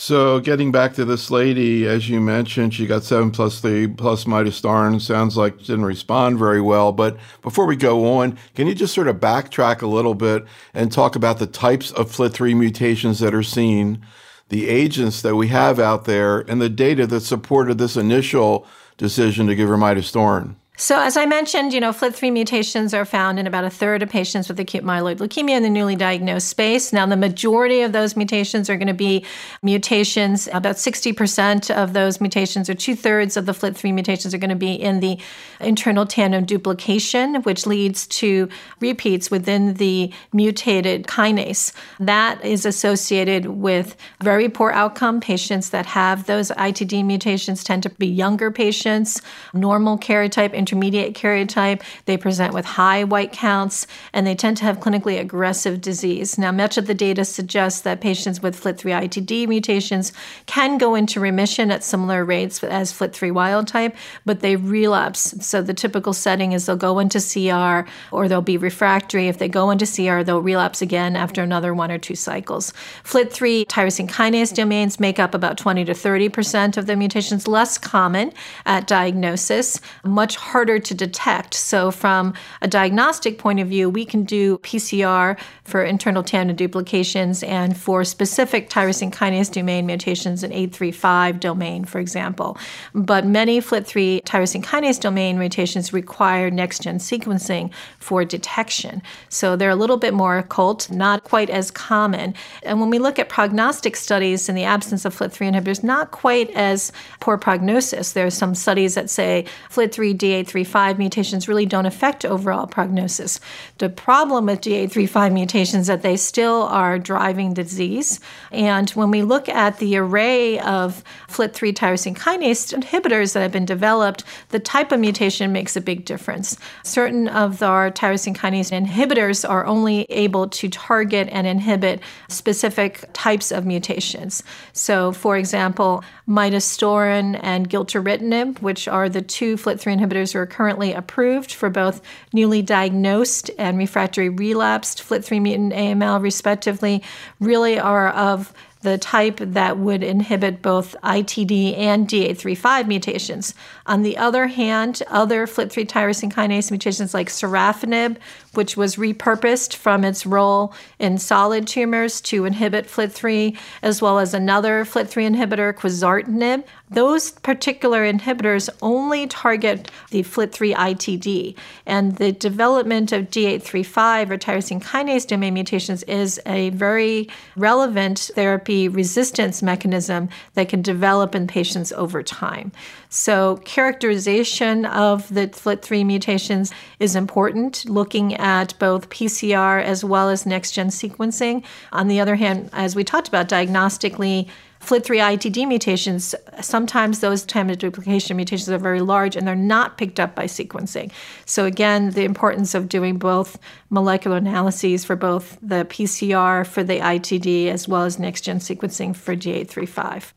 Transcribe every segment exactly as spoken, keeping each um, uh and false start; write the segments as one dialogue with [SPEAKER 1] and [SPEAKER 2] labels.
[SPEAKER 1] So getting back to this lady, as you mentioned, she got seven plus three plus midostaurin. Sounds like she didn't respond very well. But before we go on, can you just sort of backtrack a little bit and talk about the types of F L T three mutations that are seen, the agents that we have out there, and the data that supported this initial decision to give her midostaurin?
[SPEAKER 2] So as I mentioned, you know, F L T three mutations are found in about a third of patients with acute myeloid leukemia in the newly diagnosed space. Now, the majority of those mutations are going to be mutations. About sixty percent of those mutations, or two-thirds of the F L T three mutations, are going to be in the internal tandem duplication, which leads to repeats within the mutated kinase. That is associated with very poor outcome. Patients that have those I T D mutations tend to be younger patients, normal karyotype, intermediate karyotype. They present with high white counts, and they tend to have clinically aggressive disease. Now, much of the data suggests that patients with F L T three I T D mutations can go into remission at similar rates as F L T three wild type, but they relapse. So the typical setting is they'll go into C R or they'll be refractory. If they go into C R, they'll relapse again after another one or two cycles. F L T three tyrosine kinase domains make up about twenty to thirty percent of the mutations, less common at diagnosis, much harder to detect. So from a diagnostic point of view, we can do P C R for internal tandem duplications and for specific tyrosine kinase domain mutations in eight three five domain, for example. But many F L T three tyrosine kinase domain mutations require next-gen sequencing for detection. So they're a little bit more occult, not quite as common. And when we look at prognostic studies in the absence of F L T three inhibitors, not quite as poor prognosis. There are some studies that say F L T three D eight three five mutations really don't affect overall prognosis. The problem with D eight three five mutations is that they still are driving disease. And when we look at the array of F L T three tyrosine kinase inhibitors that have been developed, the type of mutation makes a big difference. Certain of our tyrosine kinase inhibitors are only able to target and inhibit specific types of mutations. So, for example, midostaurin and gilteritinib, which are the two F L T three inhibitors who are currently approved for both newly diagnosed and refractory relapsed F L T three mutant A M L, respectively, really are of the type that would inhibit both I T D and D eight three five mutations. On the other hand, other F L T three tyrosine kinase mutations like sorafenib, which was repurposed from its role in solid tumors to inhibit F L T three, as well as another F L T three inhibitor, quizartinib, those particular inhibitors only target the F L T three I T D. And the development of D eight three five or tyrosine kinase domain mutations is a very relevant therapy resistance mechanism that can develop in patients over time. So characterization of the F L T three mutations is important, looking at both P C R as well as next-gen sequencing. On the other hand, as we talked about, diagnostically, F L T three I T D mutations, sometimes those tandem duplication mutations are very large and they're not picked up by sequencing. So again, the importance of doing both molecular analyses for both the P C R for the I T D as well as next-gen sequencing for D eight three five.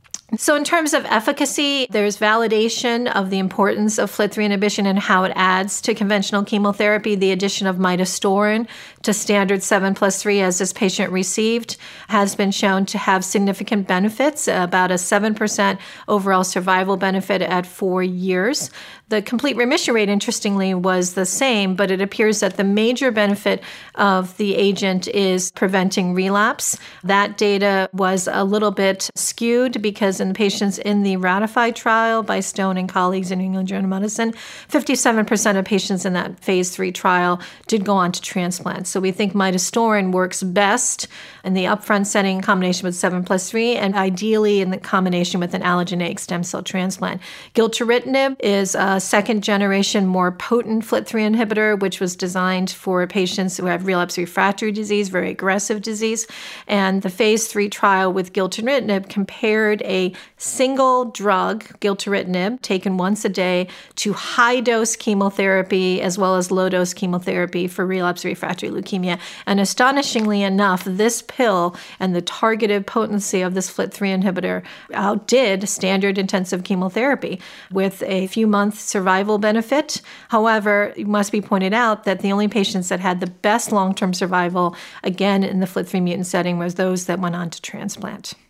[SPEAKER 2] So in terms of efficacy, there's validation of the importance of F L T three inhibition and how it adds to conventional chemotherapy. The addition of midostaurin to standard seven plus three, as this patient received, has been shown to have significant benefits, about a seven percent overall survival benefit at four years. The complete remission rate, interestingly, was the same, but it appears that the major benefit of the agent is preventing relapse. That data was a little bit skewed because in patients in the RATIFY trial by Stone and colleagues in New England Journal of Medicine, fifty-seven percent of patients in that phase three trial did go on to transplant. So we think midostaurin works best in the upfront setting in combination with seven plus three and ideally in the combination with an allogeneic stem cell transplant. Gilteritinib is a second generation, more potent F L T three inhibitor, which was designed for patients who have relapse refractory disease, very aggressive disease. And the phase three trial with gilteritinib compared a single drug, gilteritinib, taken once a day, to high-dose chemotherapy as well as low-dose chemotherapy for relapse refractory leukemia. And astonishingly enough, this pill and the targeted potency of this F L T three inhibitor outdid standard intensive chemotherapy with a few months survival benefit. However, it must be pointed out that the only patients that had the best long-term survival, again, in the F L T three mutant setting was those that went on to transplant.